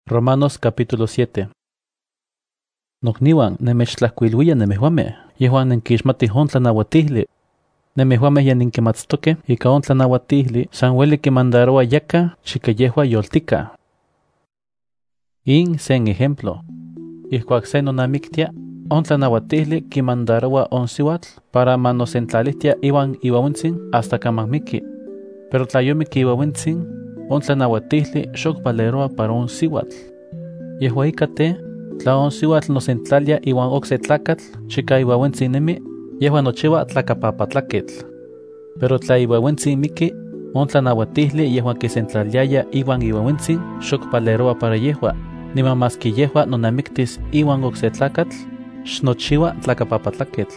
Romanos capítulo 7. Nokniwan nemechtlajkuiluia nemehuameh, yehuan nenkixmatih on tlanauatijli. Nemehuameh ya ninkimatstokeh ika on tlanauatijli san ueli kimandaroa yakah chika yehua yoltika. In sen ejemplo. Ihkuak se nonamiktia, on tlanauatijli kimandaroa on siuatl para manosentlalihtia iwan iuauentzin hasta kaman miki. Pero tla yomiki iuauentzin, on tlanauatijli xok valeroa para on siuatl. Yehua ika te, tla on siuatl nosentlalia iwan okse tlakatl chika iuauentzin nemi, yehua nochiua tlakapapatlakitl. Pero tla iuauentzin miki, on tlanauatijli yehua kisentlaliaya iwan iuauentzin xok valeroa para yehua, niman maski yehua nonamiktis iwan okse tlakatl, xnochiua tlakapapatlakitl.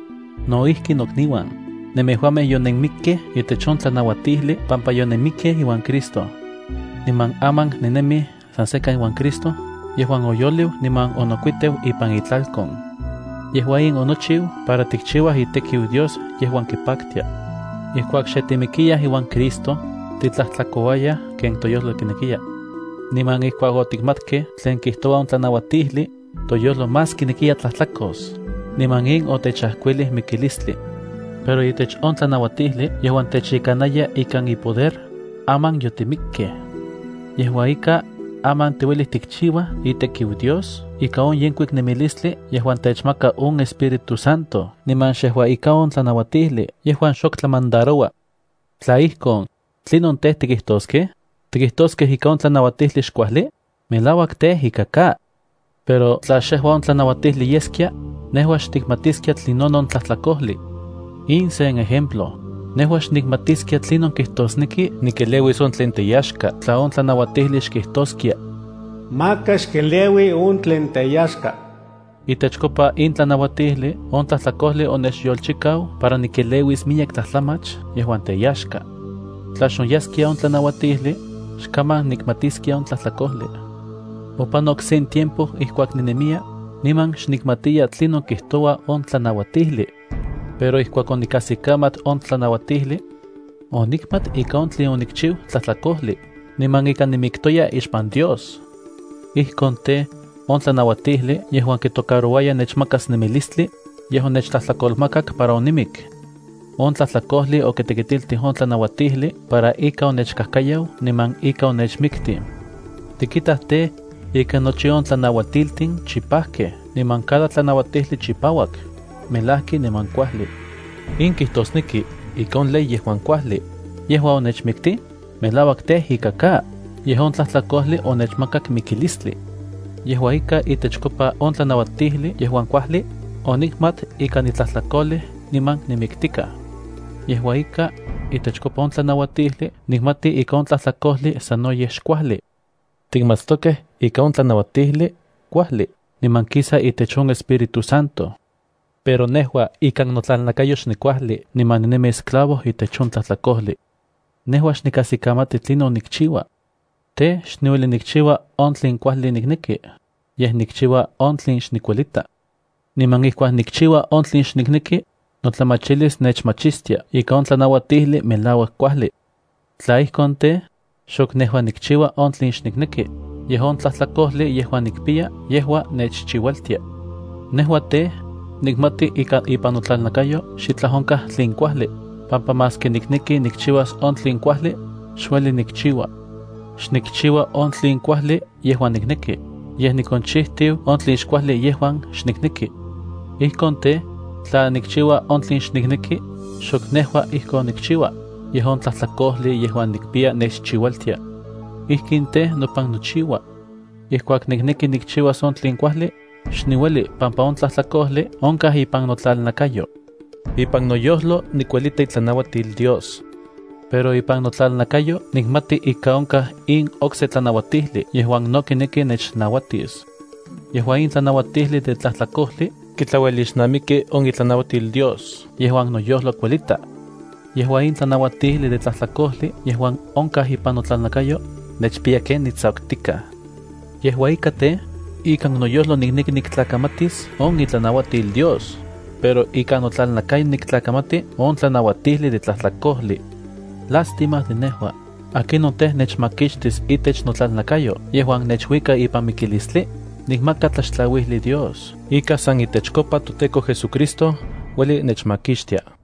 Noihki nokniwan, nemehuameh yonenmikkeh itech on tlanauatijli pampa yonenmikkeh iwan Cristo. Niman aman nenemi san sekan iwan Cristo, yehuan oyoliu niman onokuiteu ipan itlalkon. Yehua in onochiu para tikchiuah itekiu Dios yehuan kipaktia. Ihkuak xetimikiyah iwan Cristo, titlahtlakowayah ken toyolo kinekiya. Niman ihkuak otikmatkeh tlen kihtowa on tlanauatijli, toyolo más kinekiya tlahtlakos, niman in otechahkuilih mikilistli. Pero itech on tlanauatijli yehuan techikanaya ikan ipoder, aman yotimikkeh. Yehua ika aman tiuelih tikchiuah itekiu Dios ika on yenkuik nemilistli yehuan techmaka on Espíritu Santo, niman xehua ika on tlanauatijli yehuan xok tlamandaroa. Tla ihkon, tlinon teh tikihtoskeh? Tikihtoskeh ika on tlanauatijli xkuajli? Melauak teh ika ka. Pero tla xehua on tlanauatijli yeskia, nehua xtikmatiskia tlinonon tlahtlakohli. In sen ejemplo. Nehua xnikmatiskia tlinon kihtosneki nikeleuis on tlen teyaxka tla on tlanauatijli xkihtoskia. Maka xkeleui on tlen teyaxka. Itechkopa in tlanauatijli on tlahtlakohli onechyolchikau para nikeleuis miyak tlahtlamach yehuan teyaxka. Tla xonyaskia on tlanauatijli, xkaman nikmatiskia on tlahtlakohli. Opanok sen tiempo ihkuak ninemia, niman xnikmatiya tlinon kihtowa on tlanauatijli. Pero ihkuak onikasikamat on tlanauatijli, onikmat ika on tlen onikchiu tlahtlakohli, niman ika nimiktoya ixpan Dios. Ihkon te, on tlanauatijli yehuan kitokarowaya nechmakas nemilistli, yehuan nechtlahtlakolmakak para onimik. On tlahtlakohli okitekitiltih on tlanauatijli para ika onechkahkayau niman ika onechmikti. Tikitah te, ika nochi on tlanauatiltin chipahkeh, niman cada tlanauatijli chipawak, melahki niman kuahli. In kihtosneki, ika on ley yehuan kuahli, yehua onechmikti, melawak teh ika ka, yehon tlahtlakohli onechmakak mikilistli. Yehua ika itechkopa on tlanauatijli yehuan kuahli, onikmat ika nitlahtlakolih niman nimiktika. Yehua ika itechkopa on tlanauatijli nikmati ika on tlahtlakohli sanoyeh xkuahli. Tikmatstokeh ika on tlanauatijli kuahli, niman kisa itech on Espíritu Santo. Pero nehua ikan notlalnakayo xnikuahli niman ninemi esclavo itech on tlahtlakohli. Nehua xnikasikamati tlinon nikchiua. Te xniueli nikchiua on tlen kuahli nikneki, yeh nikchiua on tlen xnikuelita. Niman ihkuak nikchiua on tlen xnikneki, notlamachilis nechmachistia ika on tlanauatijli melauak kuahli. Tla ihkon te, xok nehua nikchiua on tlen xnikneki, yeh on tlahtlakohli yehuan nikpia yehua nechchiualtia. Nehua te, nikmati ika ipan notlalnakayo xitlah onkah tlen kuahli, pampa maski nikneki nikchiuas on tlen kuahli, xueli nikchiua. Xnikchiua on tlen kuahli yehuan nikneki, yeh nikonchihtiu on tlen xkuahli yehuan xnikneki. Ihkon te, tla nikchiua on tlen xnikneki, xok nehua ihkon nikchiua, yeh on tlahtlakohli yehuan nikpia nechchiualtia. Ihkin te nopan nochiua. Ihkuak nikneki nikchiuas on tlen kuahli, xniueli pampa on tlahtlakohli onkah ipan notlalnakayo. Ipan noyolo nikuelita itlanauatil Dios. Pero ipan notlalnakayo nikmati ika onkah in okse tlanauatijli yehuan no kineki nechnauatis. Yehua in tlanauatijli de tlahtlakohli kitlauelixnamiki on itlanauatil Dios yehuan noyolo kuelita. Yehua in tlanauatijli de tlahtlakohli yehuan onkah ipan notlalnakayo nechpia ken nitzaoktika. Yehua ika te, ikan noyolo nikneki niktlakamatis on itlanauatil Dios, pero ikan notlalnakayo niktlakamati on tlanauatijli de tlahtlakohli. Lástima de nehua, Aquino teh nechmakixtis itech notlalnakayo, yehuan nechwika ipan mikilistli, nikmaka tlaxtlauijli Dios. Ika san itechkopa Toteco Jesucristo, hueli nechmakixtia.